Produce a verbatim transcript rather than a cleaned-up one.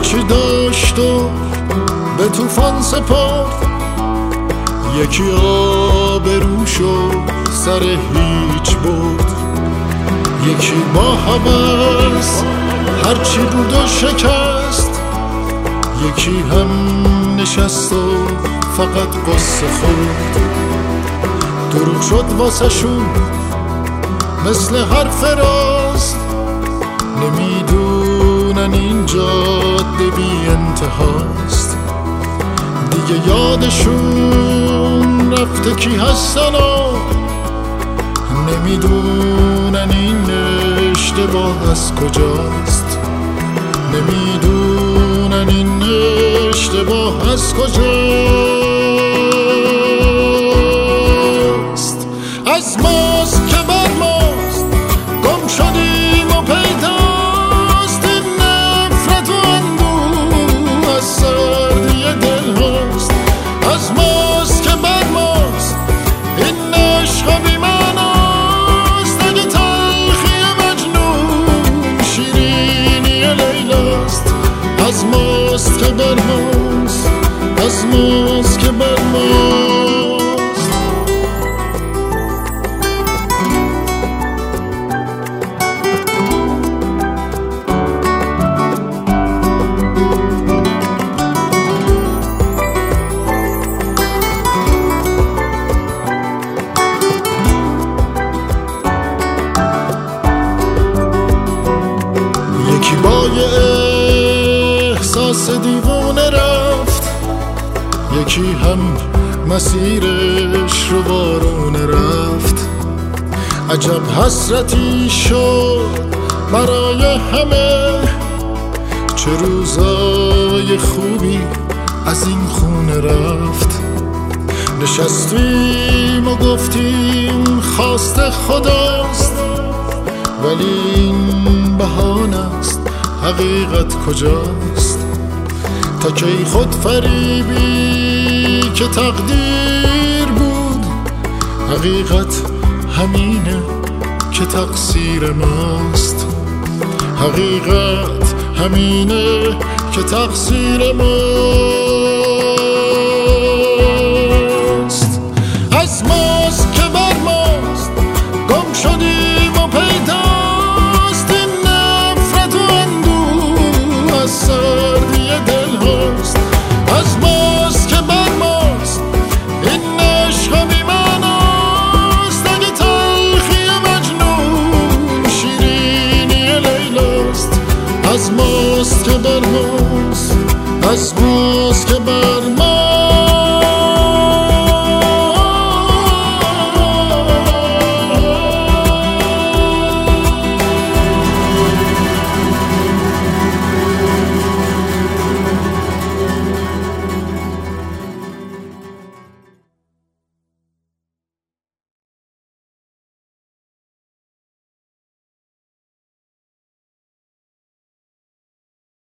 هرچی داشت و به طوفان سپرد، یکی آبروش و سر هیچ برد. یکی با هوس هرچی بود و شکست، یکی هم نشست و فقط قصه خورد. دروغ شد واسه شون مثل حرف راست، نمیدونن این جاده بی انتهاست. دیگه یادشون رفته کی هستن و نمیدونن این اشتباه از کجاست. نمیدونن این اشتباه از کجاست. از ماست که بر ماست گم شدیم و پیداست، این نفرت و اندوه از سردی دل هاست. از ماست که بر ماست این عشق بی معناست، اگه تلخی مجنون شیرینی لیلاست. از ماست که بر ماست، از ماست که بر ماست. یکی با یه احساس دیوونه رفت، یکی هم مسیرش رو بارونه رفت. عجب حسرتی شد برای همه، چه روزای خوبی از این خونه رفت. نشستیم و گفتیم خواست خداست، ولی این بهانه است، حقیقت کجاست؟ تا کی خود فریبی که تقدیر بود، حقیقت همینه که تقصیر ماست. حقیقت همینه که تقصیر ماست. از ماست که بر ماست گم شدیم و پیداست، این نفرت و اندوه از سردی دل هاست. از ماست که بر ماست این عشق بی معناست، اگه تلخی مجنون شیرینی لیلاست. از ماست که بر ماست، از ماست که بر